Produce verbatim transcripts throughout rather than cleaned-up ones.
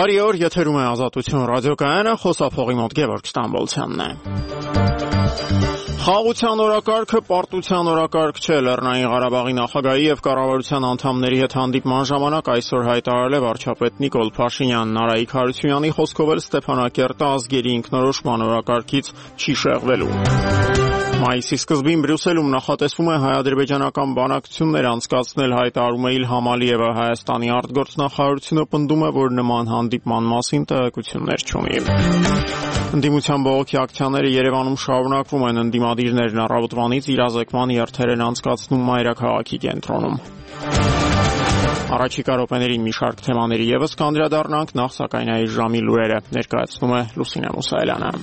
Բարի օր, եթերում է Ազատություն ռադիոկայանը, խոսափողի մոտ Գևորգ Ստամբոլցյանն է։ Խաղաղության օրակարգը պարտության օրակարգ չէ, Լեռնային Ղարաբաղի նախագահի եւ կառավարության անդամների հետ հանդիպման ժամանակ այսօր հայտարարել է վարչապետ Նիկոլ Փաշինյանն։ Արայիկ Հարությունյանի խոսքով էլ Ստեփանակերտը ազգերի ինքնորոշման օրակարգից չի շեղվելու։ Մայիսի սկզբին Բրյուսելում նախատեսվում է հայ-ադրբեջանական բանակցություններ անցկացնել, հայտարարում է Իլհամ Ալիևը։ Հայաստանի արտգործնախարարությունը պնդում է, որ նման հանդիպման մասին տեղեկություններ չունի։ Ընդդիմության բողոքի ակցիաները Երևանում շարունակվում են, ընդդիմադիրներն առավոտվանից իրազեկման երթեր են անցկացնում մայրաքաղաքի կենտրոնում։ Առաջիկա րոպեներին մի շարք թեմաների ևս կանդրադառնանք, նախ սակայն այս ժամի լուրերը ներկայացնում է Լուսինե Մուսայելյանը։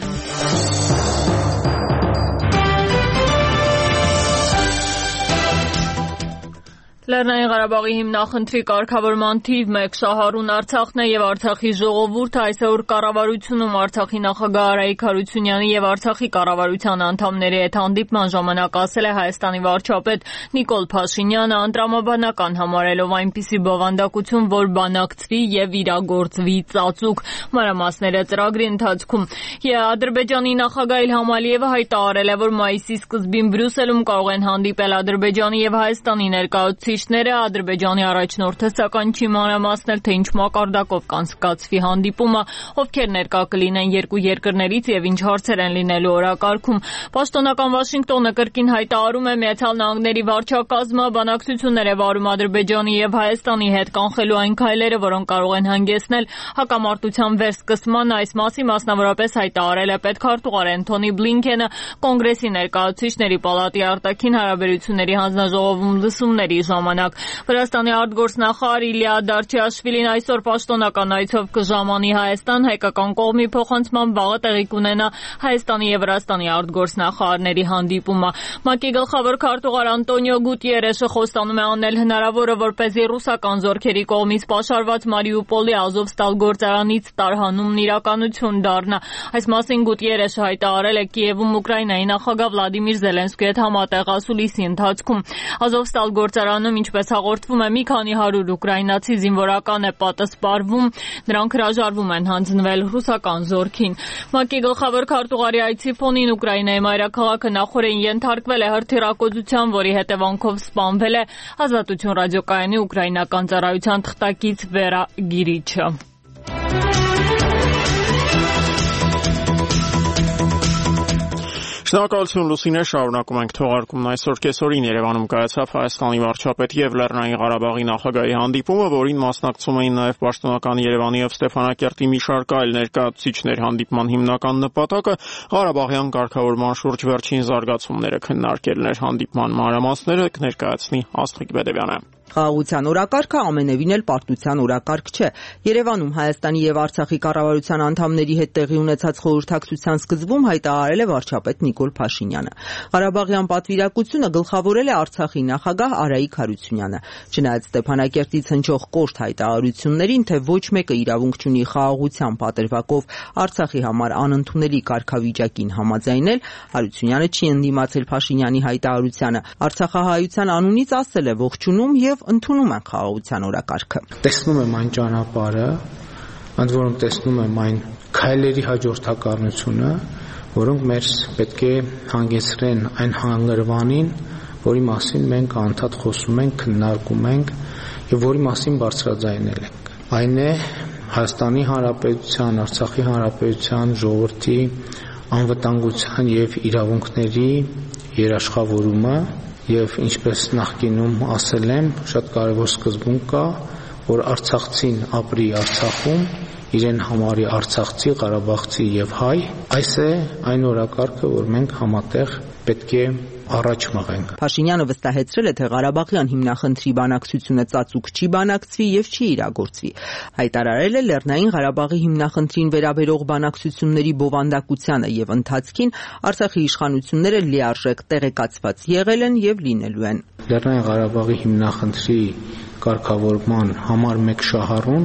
Լեռնային Ղարաբաղի հիմնախնդրի կարգավորման թիվ մեկ շահառուն Արցախն է եւ Արցախի ժողովուրդը այսօր կառավարությունում Արցախի նախագահ Արայիկ Հարությունյանի եւ Արցախի կառավարության անդամների հետ հանդիպման ժամանակ ասել է Հայաստանի վարչապետ Նիկոլ Փաշինյանը, անդրամաբանական համարելով այնպիսի բովանդակություն, որ բանակցվի եւ իրագործվի ծածուկ մանրամասները ծրագրի ընթացքում։ Ադրբեջանի նախագահ Իլհամ Ալիևը հայտարարել է, որ մայիսի սկզբին Բրյուսելում կարող են հանդիպել Ադրբեջանի եւ Հայաստանի ներկայացուցիչ Ադրբեջանի առաջնորդը սակայն չի մանրամասնել, թե ինչ մակարդակով կանցկացվի հանդիպումը, ովքեր ներկա կլինեն երկու երկրներից եւ ինչ հարցեր են լինելու օրակարգում։ Պաշտոնական Վաշինգտոնը կրկին հայտարարում է Միացյալ Նահանգների վարչակազմը բանակցություններ է վարում Ադրբեջանի եւ Հայաստանի հետ կանխելու այն քայլերը, որոնք կարող են հանգեցնել հակամարտության վերսկսման։ Այս մասի մասնավորապես հայտարարել է պետքարտուղար Էնթոնի Բլինքենը կոնգրեսի ներկայացուցիչների պալատի արտաքին հարաբերությունների հանձնաժողովում լսումների ժամանակ։ Վրաստանի արտգործնախարար Իլիա Դարչիաշվիլին այսօր պաշտոնական այցով կժամանի Հայաստան, հայկական կողմի փոխանցման վաղը տեղի կունենա Հայաստանի եւ Վրաստանի արտգործնախարարների հանդիպումը։ ՄԱԿ-ի գլխավոր քարտուղար Անտոնիո Գուտիերեշը խոստանում է անել հնարավորը, որպեսզի ռուսական զորքերի կողմից պաշարված Մարիուպոլի Ազովստալ գործարանից տարհանումն իրականություն դառնա։ Այս մասին Գուտիերեշը հայտարարել է Կիևում Ուկրաինայի նախագահ Վլադիմիր Զելենսկիի հետ համատեղ ասուլիսի ընթացքում։ Ազովստալ գործարանում, ինչպես հաղորդվում է, մի քանի հարյուր ուկրաինացի զինվորական է պատասպարվում, նրանք հրաժարվում են հանձնվել ռուսական զորքին։ ՄԱԿ-ի գլխավոր քարտուղարի այցի ֆոնին Ուկրաինայի մայրաքաղաքը նախորդին ենթարկվել է հրթիռակոծության, որի հետևանքով սպանվել է Ազատություն ռադիոկայանի ուկրաինական ծառայության թղթակից Վերա Գիրիչը։ Շնորհակալություն Լուսինե, շարունակում ենք թողարկումն այսօր կեսօրին Երևանում կայացավ Հայաստանի վարչապետի եւ Լեռնային Ղարաբաղի նախագահի հանդիպումը, որին մասնակցում էին նաեւ պաշտոնական Երևանի եւ Ստեփանակերտի մի շարք այլ ներկայացուցիչներ։ Հանդիպման հիմնական նպատակը Ղարաբաղյան կարգավորման շուրջ վերջին զարգացումները քննարկելն էր։ Հանդիպման մանրամասները կներկայացնի Աստղիկ Բեդևյանը։ Խաղաղության օրակարգը ամենևին էլ պարտության օրակարգ չէ։ Երևանում Հայաստանի եւ Արցախի կառավարության անդամների հետ տեղի ունեցած խորհրդակցության սկզբում հայտարարել է վարչապետ Նիկոլ Փաշինյանը։ Ղարաբաղյան պատվիրակությունը գլխավորել է Արցախի նախագահ Արայիկ Հարությունյանը։ Չնայած Ստեփանակերտից հնչող կոշտ հայտարարություններին, թե ոչ մեկը իրավունք չունի խաղաղության պատրվակով Արցախի համար անընդունելի կարգավիճակին համաձայնել, Հարությունյանը չի ընդդիմացել Փաշինյանի հայտարարությանը։ Արցախահայության անունից ասել է ողջունում եւ ընդունում են խաղաղության օրակարգը։ Տեսնում եմ այն ճանապարհը, ընդ որում տեսնում եմ այն քայլերի հաջորդականությունը, որոնք մեր պետք է հանգեցրեն այն հանգրվանին, որի մասին մենք անդադ խոսում ենք, քննարկում ենք եւ որի մասին բարձրաձայնել ենք։ Այն է Հայաստանի Հանրապետության, Արցախի Հանրապետության ժողովրդի անվտանգության եւ իրավունքների երաշխավորումը եւ ինչպես նախկինում ասել եմ, շատ կարևոր սկզբունք կա, որ արցախցին ապրի Արցախում, իրեն համարի արցախցի, ղարաբաղցի եւ հայ։ Այս է այն օրակարգը, որ մենք համատեղ պետք է առաջ մղենք։ Փաշինյանը վստահեցրել է, թե Ղարաբաղյան հիմնախնդրի բանակցությունը ծածուկ չի բանակցվի եւ չի իրագործվի։ Հայտարարել է Լեռնային Ղարաբաղի հիմնախնդրին վերաբերող բանակցությունների բովանդակությանը եւ ընթացքին Արցախի իշխանությունները լիարժեք տեղեկացված եղել են եւ լինելու են։ Լեռնային Ղարաբաղի հիմնախնդրի կարգավորման համար մեկ շահառուն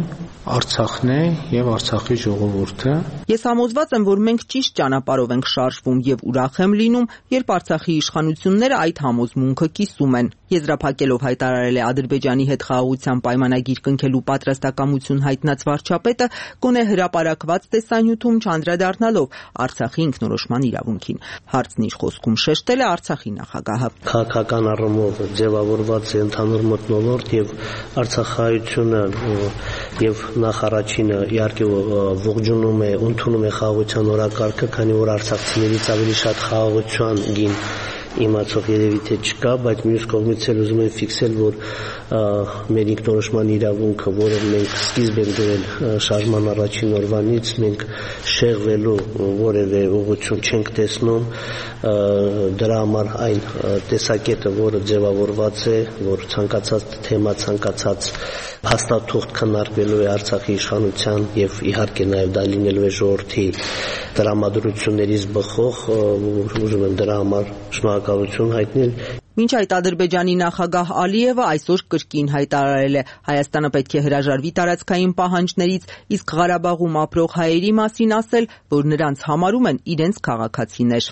Արցախն է եւ Արցախի ժողովուրդը։ Ես համոզված եմ, որ մենք ճիշտ ճանապարհով ենք շարժվում եւ ուրախ եմ լինում, երբ Արցախի իշխանությունները այդ համոզմունքը կիսում են։ Եզրափակելով հայտարարել է Ադրբեջանի հետ խաղաղության պայմանագիր կնքելու պատրաստակամություն հայտնած վարչապետը, գոնե հրապարակված տեսանյութում չանդրադառնալով Արցախի ինքնորոշման իրավունքին։ Հարցն իր խոսքում շեշտել է Արցախի նախագահը։ Քաղաքական առումով ձևավորված է ընդհանուր մթնոլորտ եւ Արցախայությունը եւ նախ առաջինը իհարկե ողջունում է, ընդունում է խաղաղության օրակարգը, քանի որ արցախցիներից ավելի շատ խաղաղության գին իմացող երևի թե չկա, բայց մյուս կողմից էլ ուզում եմ ֆիքսել, որ մեր ինքնորոշման իրավունքը, որը մենք սկիզբ ենք դրել շարժման առաջին օրվանից, մենք շեղվելու որևէ ուղղություն չենք տեսնում, դրա համար այն տեսակետը, որը ձևավորված է, որ ցանկացած թեմա, ցանկացած փաստաթուղթ քննարկվելու է Արցախի իշխանության եւ իհարկե նաեւ դա լինելու է ժողովրդի տրամադրություններից բխող, ուզում եմ դրա համար շնորհակալություն հայտնել։ Մինչ այդ Ադրբեջանի նախագահ Ալիևը այսօր կրկին հայտարարել է Հայաստանը պետք է հրաժարվի տարածքային պահանջներից, իսկ Ղարաբաղում ապրող հայերի մասին ասել, որ նրանց համարում են իրենց քաղաքացիներ։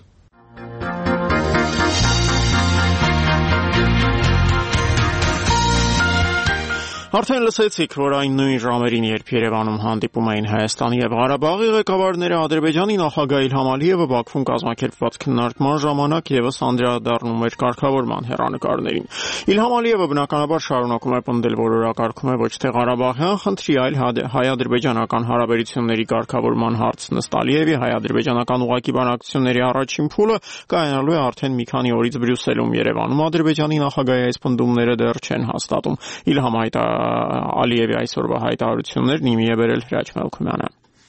Արդեն լսեցիք, որ այն նույն ժամերին, երբ Երևանում հանդիպում էին Հայաստանի եւ Ղարաբաղի ղեկավարները, Ադրբեջանի նախագահ Իլհամ Ալիևը Բաքվում կազմակերպված քննարկման ժամանակ եւս անդրադառնում էր կարգավորման հեռանկարներին։ Իլհամ Ալիևը բնականաբար շարունակում է պնդել, որ օրակարգում է ոչ թե Ղարաբաղյան խնդրի, այլ հայ-ադրբեջանական հարաբերությունների կարգավորման հարցն ըստ Ալիևի հայ-ադրբեջանական ուղղակի բանակցությունների առաջին փուլը կայանալու է արդեն մի քանի օրից Բրյուսելում։ Երևանում Ադրբեջանի նախագահի այս պնդումները դեռ չեն հաստատում։ Իլհամ Ալիևի այսօրվա հայտարարություններն իմի է բերել Հրաչ Մելքումյանը։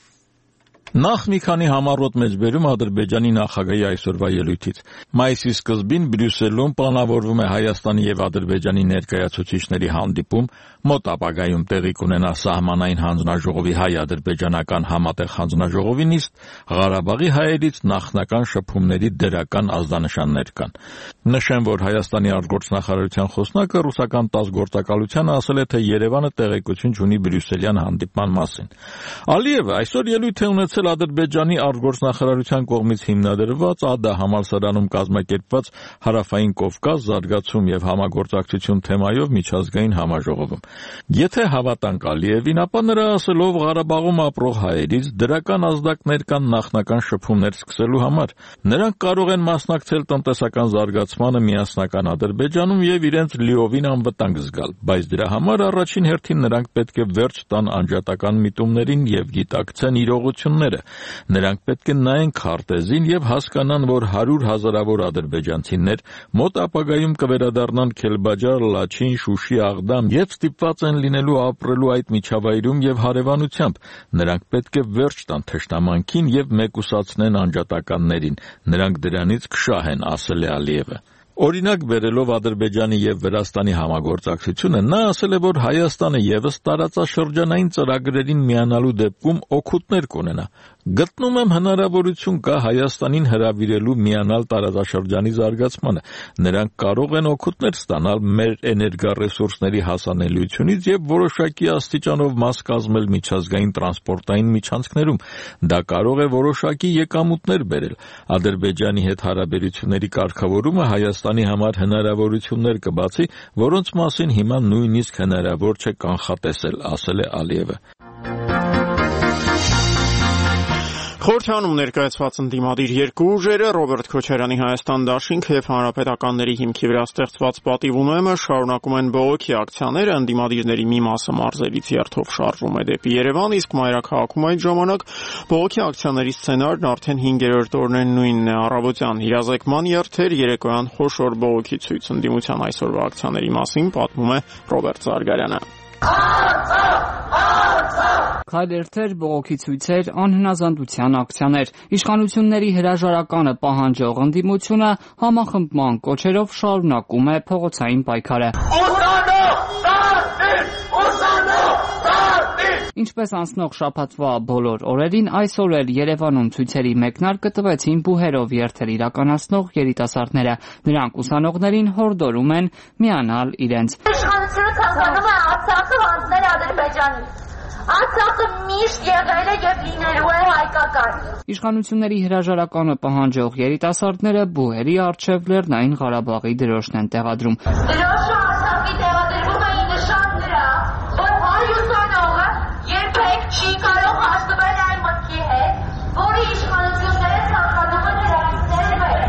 Նախ մի քանի համառոտ մեջբերում Ադրբեջանի նախագահի այսօրվա ելույթից։ Մայիսի սկզբին Բրյուսելում պլանավորվում է Հայաստանի եւ Ադրբեջանի ներկայացուցիչների հանդիպում, մոտ ապագայում տեղի կունենա սահմանային հանձնաժողովի հայ-ադրբեջանական համատեղ հանձնաժողովի նիստ, Ղարաբաղի հայերից նախնական շփումների դրական ազդանշաններ կան։ Նշեմ, որ Հայաստանի արտգործնախարարության խոսնակը ռուսական ՏԱՍՍ գործակալությանը ասել է, թե Երևանը տեղեկություն չունի Բրյուսելյան հանդիպման մասին։ Ալիևը այսօր ելույթ է ունեցել Ադրբեջանի արտգործնախարարության կողմից հիմնադրված ԱԴԱ համալսարանում կազմակերպված Հարավային Կովկաս զարգացում եւ համագործակցություն թեմայով միջազգային համաժողովում։ Եթե հավատանք Ալիևին, ապա նրա ասելով Ղարաբաղում ապրող հայերից դրական ազդակներ կան նախնական շփումներ սկսելու համար։ Նրանք կարող են մասնակցել տնտեսական զարգացմանը միասնական Ադրբեջանում եւ իրենց լիովին անվտանգ զգալ, բայց դրա համար առաջին հերթին նրանք պետք է վերջ տան անջատական միտումներին եւ գիտակցեն իրողությունները։ Նրանք պետք է նայեն քարտեզին եւ հասկանան, որ հարյուր հազարավոր ադրբեջանցիներ մոտ ապագայում կվերադառնան Քելբաջար, Լաչին, Շուշի, Աղդամ եւ ստիպված են լինելու ապրելու այդ միջավայրում եւ հարևանությամբ։ Նրանք պետք է վերջ տան թշնամանքին եւ մեկուսացնեն անջատականներին։ Նրանք դրանից կշահեն, ասել է Ալիևը։ Օրինակ բերելով Ադրբեջանի եւ Վրաստանի համագործակցությունը, նա ասել է, որ Հայաստանը եւս տարածաշրջանային ծրագրերին միանալու դեպքում օգուտներ կունենա։ Գտնում եմ հնարավորություն կա Հայաստանին հրավիրելու միանալ տարածաշրջանի զարգացմանը։ Նրանք կարող են օգուտներ ստանալ մեր էներգառեսուրսների հասանելիությունից եւ որոշակի աստիճանով մաս կազմել միջազգային տրանսպորտային միջանցքներում։ Դա կարող է որոշակի եկամուտներ բերել։ Ադրբեջանի հետ հարաբերությունների կարգավորումը Հայաստանի համար հնարավորություններ կբացի, որոնց մասին հիմա նույնիսկ հնարավոր չէ կանխատեսել, ասել է Ալիևը։ Խորհրդանում ներկայացված ընդդիմադիր երկու ուժերը Ռոբերտ Քոչարյանի Հայաստան դաշինքը եւ հանրապետականների հիմքի վրա ստեղծված պատիվ ունեմը շարունակում են բողոքի ակցիաները, ընդդիմադիրների մի մասը մարզերից երթով շարժվում է դեպի Երևան, իսկ մայրաքաղաքում այդ ժամանակ բողոքի ակցիաների սցենարն արդեն հինգերորդ օրն է նույնն է՝ առավոտյան հիրազեկման երթեր, երեկոյան խոշոր բողոքի ցույց։ Ընդդիմության այսօրվա ակցիաների մասին պատմում է Ռոբերտ Զարգարյանը։ Քայլերթեր, բողոքի ցույցեր, անհնազանդության ակցիաներ, իշխանությունների հրաժարականը պահանջող ընդդիմությունը համախմբման կոչերով շարունակում է փողոցային պայքարը։ Ինչպես անցնող շաբաթվա բոլոր օրերին, այսօր էլ Երևանում ցույցերի մեկնարկը տվեցին բուհերով երթեր իրականացնող երիտասարդները։ Նրանք ուսանողներին հորդորում են միանալ իրենց։ Իշխանությունը ցանկանում է Արցախը հանձնել Ադրբեջանին։ Արցախը միշտ եղել է եւ լինելու է հայկական։ Իշխանությունների հրաժարականը պահանջող երիտասարդները բուհերի առջև Լեռնային Ղարաբաղի դրոշն են տեղադրում։ Դրոշը Արցախի տեղադրվում է նշան դրա, որ հայ-ուսանողը երբեք չի կարող հաշտվել այն մտքի հետ, որի իշխանությունները ցանկանում են նրանից ներվել։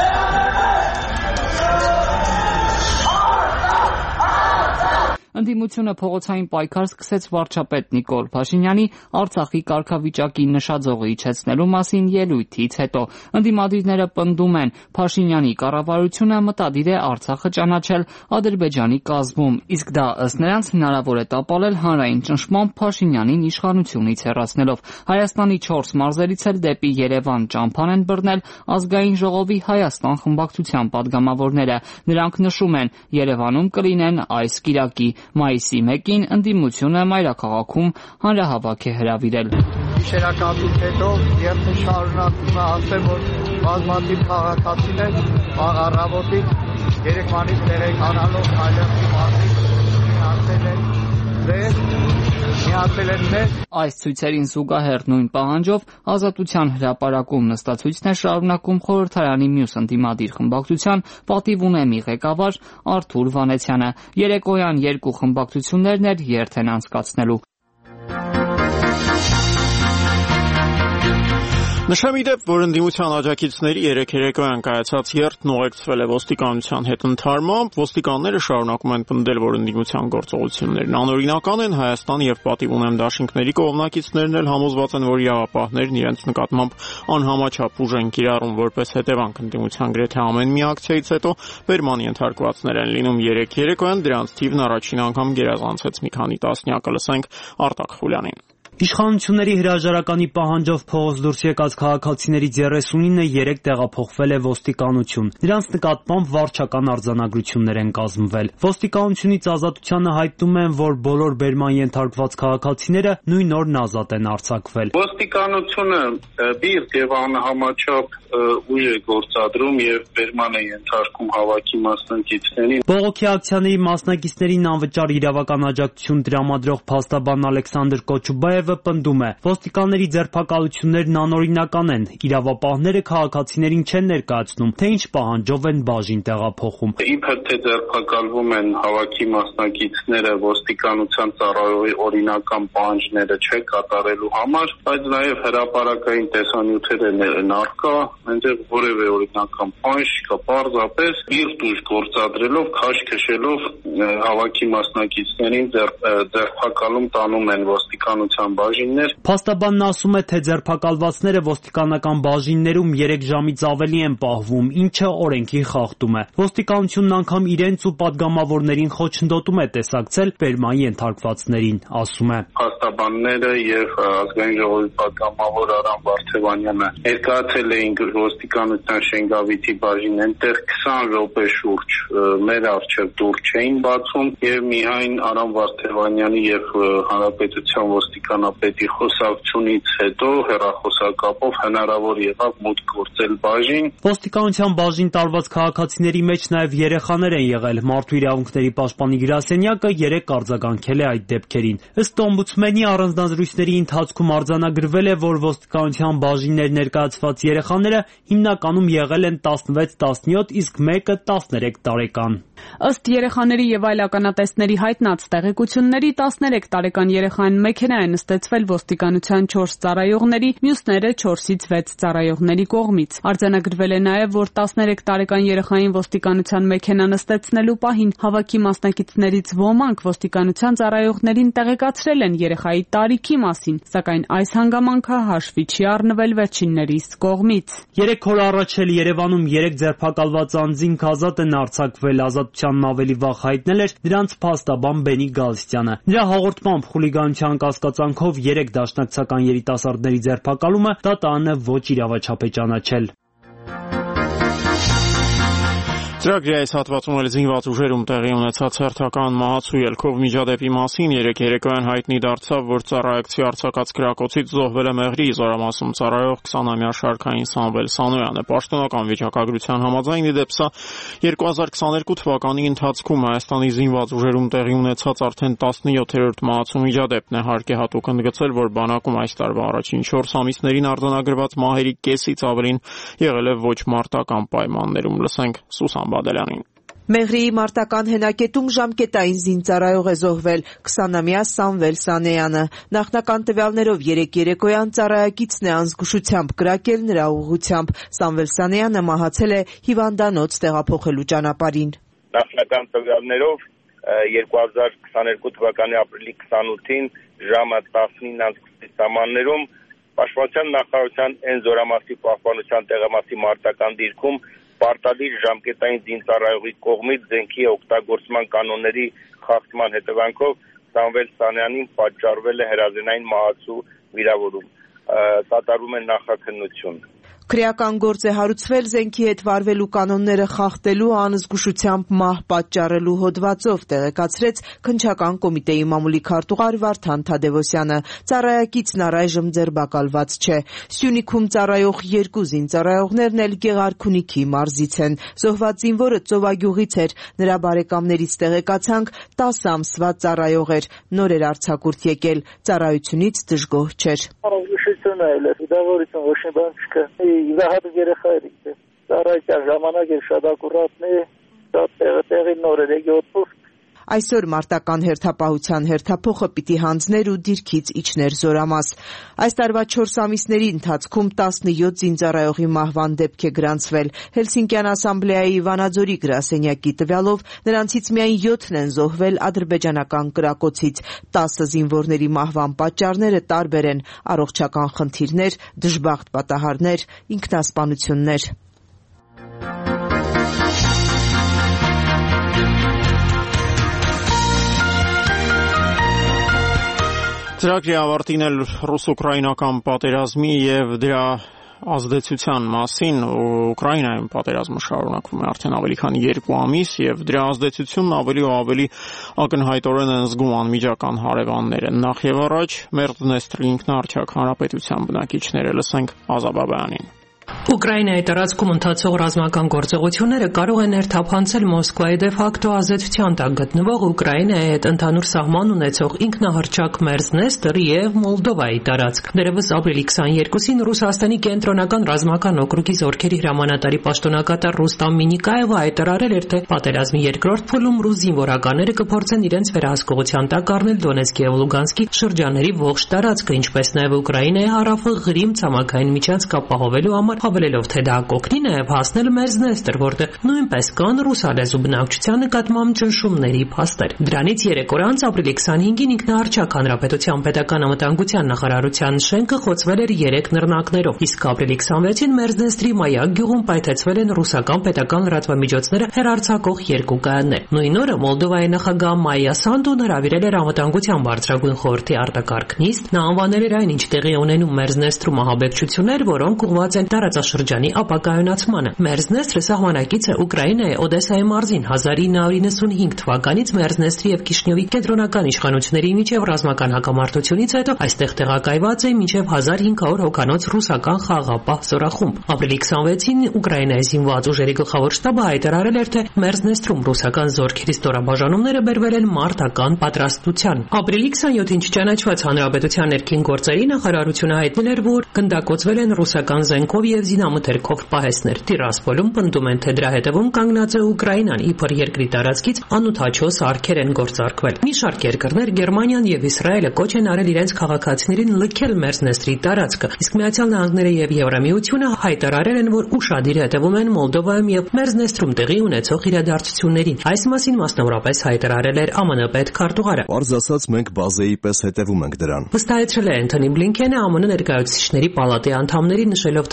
Ընդդիմությունը փողոցային պայքար սկսեց վարչապետ Նիկոլ Փաշինյանի Արցախի կարգավիճակի նշաձողը իջեցնելու մասին ելույթից հետո։ Ընդդիմադիրները պնդում են, Փաշինյանի կառավարությունը մտադիր է Արցախը ճանաչել Ադրբեջանի կազմում, իսկ դա ըստ նրանց հնարավոր է տապալել հանրային ճնշմամբ Փաշինյանին իշխանությունից հեռացնելով։ Հայաստանի չորս մարզերից էլ դեպի Երևան ճամփան են բռնել Ազգային ժողովի Հայաստան խմբակցության падգամավորները։ Նրանք նշում են, Երևանում կլինեն այս կիրակի մայիսի մեկին ընդդիմությունը մայրաքաղաքում հանրահավաք է հրավիրել։ Գիշերակացուց հետո երբ շարունակում է ասել, որ բազմաթիվ քաղաքացիներ վաղ առավոտից Երևանից տեղեկանալով այլևս մարդիկ միացել են ձեր միացել են մեզ։ Այս ցույցերին զուգահեռ նույն պահանջով Ազատության հրապարակում նստացույցն է շարունակում խորհրդարանի մյուս ընդդիմադիր խմբակցության պատիվ ունեմի ղեկավար Արթուր Վանեցյանը։ Երեկոյան երկու խմբակցություններն էլ երթ են անցկացնելու։ Նշեմ ի դեպ, որ ընդդիմության աջակիցների երեկ երեկոյան կայացած երթն ուղեկցվել է ոստիկանության հետ ընդհարմամբ, ոստիկանները շարունակում են պնդել, որ ընդդիմության գործողություններն անօրինական են, Հայաստան եւ պատիվ ունեմ դաշինքների կողմնակիցներն էլ համոզված են, որ իրավապահներն իրենց նկատմամբ անհամաչափ ուժ են կիրառում որպես հետևանք ընդդիմության գրեթե ամեն մի ակցիայից հետո բերման ենթարկվածներ են լինում երեկ երեկոյան, դրանց թիվն առաջին անգամ գերազանցեց մի քանի տասնյակը, լսենք Արտակ Խուլյանին։ Իշխանությունների հրաժարականի պահանջով փողոց դուրս եկած քաղաքացիներից երեսունինը երեք տեղափոխվել է ոստիկանություն։ Նրանց նկատմամբ վարչական արձանագրություններ են կազմվել։ Ոստիկանությունից Ազատությանը հայտնում են, որ բոլոր բերման ենթարկված քաղաքացիները նույն օրն ազատ են արձակվել։ Ոստիկանությունը բիրտ եւ անհամաչափ ուժ է գործադրում եւ բերման է ենթարկում հավաքի մասնակիցներին։ Բողոքի ակցիաների մասնակիցներին անվճար իրավական աջակցություն տրամադրող փաստաբան Ալեքսանդր Կոչուբաևը պնդում է, ոստիկանների ձերբակալություններն անօրինական են, իրավապահները քաղաքացիներին չեն ներկայացնում, թե ինչ պահանջով են բաժին տեղափոխում։ Իբր թե ձերբակալվում են հավաքի մասնակիցները ոստիկանության ծառայողի օրինական պահանջները չէ կատարելու համար, բայց նաեւ հրապարակային տեսանյութեր են առկա, այնտեղ որևէ օրինական պահանջ չկա, պարզապես բիրտ ուժ գործադրելով, քաշ քշելով հավաքի մասնակիցներին ձերբակալում տանում են ոստիկանության բաժիններ։ Փաստաբանն ասում է, թե ձերբակալվածները ոստիկանական բաժիններում երեք ժամից ավելի են պահվում, ինչը օրենքի խախտում է։ Ոստիկանությունն անգամ իրենց ու падգամավորներին խոչընդոտում է տեսակցել բերման ենթարկվածներին, ասում է։ Փաստաբանները եւ Ազգային ժողովի падգամավոր Արամ Վարդևանյանը ներկայացել էին ոստիկանության Շենգավիթի բաժին, այնտեղ քսան րոպե շուրջ մեր առջև դուր չէին բացում եւ միայն Արամ Վարդևանյանի եւ Հանրապետության ոստիկանապետի խոսակցությունից հետո հեռախոսակապով հնարավոր եղավ մուտք գործել բաժին։ Ոստիկանության բաժին տարված քաղաքացիների մեջ նաեւ երեխաներ են եղել։ Մարդու իրավունքների պաշտպանի գրասենյակը երեք արձագանքել է այդ դեպքերին։ Ըստ օմբուդսմենի առանձնազրույցների ընթացքում արձանագրվել է, որ ոստիկանության բաժիններ ներկայացված երեխաները հիմնականում եղել են տասնվեց տասնյոթ, իսկ մեկը տասներեք տարեկան։ Ըստ երեխաների եւ այլ ականատեսների հայտնած տեղեկությունների տասներեք տարեկան երեխային մեքենա է նստեցվել ոստիկանության չորս ծառայողների, մյուսները չորսից վեց ծառայողների կողմից։ Արձանագրվել է նաեւ, որ տասներեք տարեկան երեխային ոստիկանության մեքենա նստեցնելու պահին հավաքի մասնակիցներից ոմանք ոստիկանության ծառայողներին տեղեկացրել են երեխայի տարիքի մասին, սակայն այս հանգամանքը հաշվի չի առնվել վերջիններիս կողմից։ Երեք օր առաջ էլ Երևանում երեք ձերբակալված անձինք ազատ են արձակվել, Ազատությանն ավելի վաղ հայտնել էր դրանց փաստաբան Բենի Գալստյանը։ Նրա հաղորդմամբ խուլիգանության կասկածանքով երեք դաշնակցական երիտասարդների ձերբակալումը ՏՏԱ-ն ոչ իրավաչափ է ճանաչել։ Ծրագրի այս հատվածում էլ զինված ուժերում տեղի ունեցած հերթական մահացու ելքով միջադեպի մասին երեկ երեկոյան հայտնի դարձավ, որ ծառայակցի արձակած կրակոցից զոհվել է Մեղրի զորամասում ծառայող քսանամյա շարքային Սամվել Սանոյանը։ Պաշտոնական վիճակագրության համաձայն ի դեպ սա երկու հազար քսաներկու թվականի ընթացքում Հայաստանի զինված ուժերում տեղի ունեցած արդեն տասնյոթերորդ մահացու միջադեպն է։ Հարկ է հատուկ ընդգծել, որ բանակում այս տարվա առաջին չորս ամիսներին արձանագրված մահերի կեսից ավելին եղել է ոչ մարտական պայմաններում։ Լսենք Սուսան Բադելյանին։ Մեղրիի մարտական հենակետում ժամկետային զինծառայող է զոհվել քսանամյա Սամվել Սանոյանը։ Նախնական տվյալներով երեկ երեկոյան ծառայակիցն է անզգուշությամբ կրակել նրա ուղղությամբ։ Սամվել Սանոյանը մահացել է հիվանդանոց տեղափոխելու ճանապարհին։ Նախնական տվյալներով երկու հազար քսաներկու թվականի ապրիլի քսանութին ժամը տասնինը սամաններում Պաշտպանության նախարարության Էն զորամասի պահպանության տեղամասի մարտական դիրքում պարտադիր ժամկետային զինծառայողի կողմից զենքի օգտագործման կանոնների խախտման հետևանքով Սամվել Սանոյանին պատճառվել է հրազենային մահացու վիրավորում։ Կատարվում է նախաքննություն։ Քրեական գործ է հարուցվել զենքի հետ վարվելու կանոնները խախտելու անզգուշությամբ մահ պատճառելու հոդվածով, տեղեկացրեց քննչական կոմիտեի մամուլի քարտուղար Վարդան Թադևոսյանը։ Ծառայակիցն առայժմ ձերբակալված չէ։ Սյունիքում ծառայող երկու զինծառայողներն էլ Գեղարքունիքի մարզից են։ Զոհված զինվորը Ծովագյուղից էր։ Նրա բարեկամներից տեղեկացանք տասը ամսվա ծառայող էր։ Նոր էր արձակուրդ եկել։ Ծառայությունից դժգոհ չէր։ Իվահատը երեխա էր ինքը, ծառայության ժամանակ էր շատ ակուրատն է, շատ տեղի նոր էր եգյոտով։ Այսօր մարտական հերթապահության հերթափոխը պիտի հանձներ ու դիրքից իջներ զորամաս։ Այս տարվա չորս ամիսների ընթացքում տասնյոթ զինծառայողի մահվան դեպք է գրանցվել։ Հելսինկյան ասամբլեայի Վանաձորի գրասենյակի տվյալով նրանցից միայն յոթն են զոհվել ադրբեջանական կրակոցից։ տասը զինվորների մահվան պատճառները տարբեր են՝ առողջական խնդիրներ, դժբախտ պատահարներ, ինքնասպանություններ։ Ծրագրի ավարտին էլ ռուս-ուկրաինական պատերազմի եւ դրա ազդեցության մասին։ Ուկրաինայում պատերազմը շարունակվում է արդեն ավելի քան երկու ամիս եւ դրա ազդեցությունն ավելի ու ավելի ակնհայտորեն են զգում անմիջական հարևանները։ Նախ եւ առաջ Մերձնեստրի ինքնաառչակ հանրապետության բնակիչները։ Լսենք Ազաբաբյանին։ Ուկրաինայի տարածքում ընթացող ռազմական գործողությունները կարող են ներթափանցել Մոսկվայի դե ֆակտո ազդեցության տակ գտնվող Ուկրաինայի հետ ընդհանուր սահման ունեցող ինքնահռչակ Մերձնեստր եւ Մոլդովայի տարածք։ Դերևս ապրիլի քսաներկուսին Ռուսաստանի կենտրոնական ռազմական օկրուգի զորքերի հրամանատարի պաշտոնակատար Ռուստամ Մինիկաևը հայտարարել էր, թե պատերազմի երկրորդ փուլում ռուս զինվորականները կփորձեն իրենց վերահսկողության տակ առնել Դոնեցկի եւ Լուգանսկի շրջանների ողջ տարածքը, ինչպես նաեւ Ուկրաինայի հարավը Ղրիմ ցամաքային միջանցք ապահովելու համար, հավելելով, թե դա կօգնի նաև հասնել Մերձնեստր, որտեղ նույնպես կան ռուսալեզու բնակչության նկատմամբ ճնշումների փաստեր։ Դրանից երեք օր անց ապրիլի քսանհինգին ինքնաառչակ հանրապետության պետական անվտանգության նախարարության շենքը խոցվել էր երեք նռնակներով, իսկ ապրիլի քսանվեցին Մերձնեստրի Մայակ գյուղում պայթեցվել են ռուսական պետական լրատվամիջոցները հեռարձակող երկու կայաններ։ Նույն օրը Մոլդովայի նախագահ Մայա Սանդուն հրավիրել էր անվտանգության բարձրագույն խորհրդի արտակարգ նիստ։ Նա անվանել էր այն, ինչ տեղի ունենում Մերձնեստրում ահաբեկչություններ, որոնք ուղղված են տարածաշրջանի ապակայունացմանը։ Մերձնեստրը սահմանակից է Ուկրաինայի Օդեսայի մարզին հազար ինը հարյուր նվաթ թվականից Մերձնեստրի եւ Կիշնիովի կենտրոնական իշխանությունների միջև ռազմական հակամարտությունից հետո այստեղ տեղակայված է մինչև հազար հինգ հարյուր հոգանոց ռուսական խաղաղապահ զորախումբ։ Ապրիլի քսանվեցին Ուկրաինայի զինված ուժերի գլխավոր շտաբը հայտարարել էր, թե Մերձնեստրում ռուսական զորքերի ստորաբաժանումները բերվել են մարտական պատրաստության։ Ապրիլի քսանյոթին չճանաչված հանրապետության ներքին գործերի նախարարությունը հայտնել էր, որ գնդակոծվել են ռուսական զենքով եւ զինամթերքով պահեստներ։ Տիրասպոլում պնդում են, թե դրա հետևում կանգնած է Ուկրաինան, իբր երկրի տարածքից անօթաչո սարքեր են գործարկվել։ Մի շարք երկրներ, Գերմանիան եւ Իսրայելը կոչ են արել իրենց քաղաքացիներին լքել Մերձնեստրի տարածքը, իսկ Միացյալ Նահանգները եւ Եվրամիությունը հայտարարել են, որ ուշադիր հետևում են Մոլդովայում եւ Մերձնեստրում տեղի ունեցող իրադարձություններին։ Այս մասին մասնավորապես հայտարարել էր ԱՄՆ պետքարտուղարը։ Պարզ ասած, մենք բազեի պես հետևում ենք դրան։ Վստահեցրել է Անթոնի Բլինքենը ԱՄՆ ներկայացուցիչների պալատի անդամների, նշելով, թե մարտ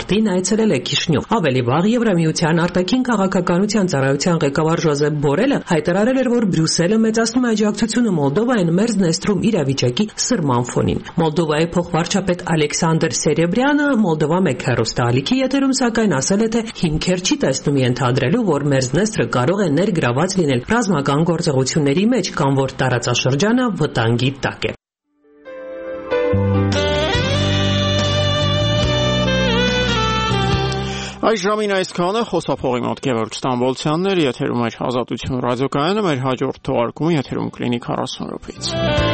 նախկին այցելել է Քիշնև։ Ավելի վաղ Եվրամիության արտաքին քաղաքականության ծառայության ղեկավար Ժոզեփ Բորելը հայտարարել էր, որ Բրյուսելը մեծացնում է աջակցությունը Մոլդովային Մերձնեստրում իրավիճակի սրման ֆոնին։ Մոլդովայի փոխվարչապետ Ալեքսանդր Սերեբրյանը Մոլդովա մեկ հեռուստաալիքի եթերում սակայն ասել է, թե հիմքեր չի տեսնում ենթադրելու, որ Մերձնեստրը կարող է ներգրաված լինել ռազմական գործողությունների մեջ կամ որ տարածաշրջանը վտանգի տակ է։ Այս ժամին այսքանը խոսափողի մոտ Գևորգ Ստամբոլցյանն էր, եթերում էր Ազատություն ռադիոկայանը, մեր հաջորդ թողարկումը եթերում կլինի քառասուն րոպեից։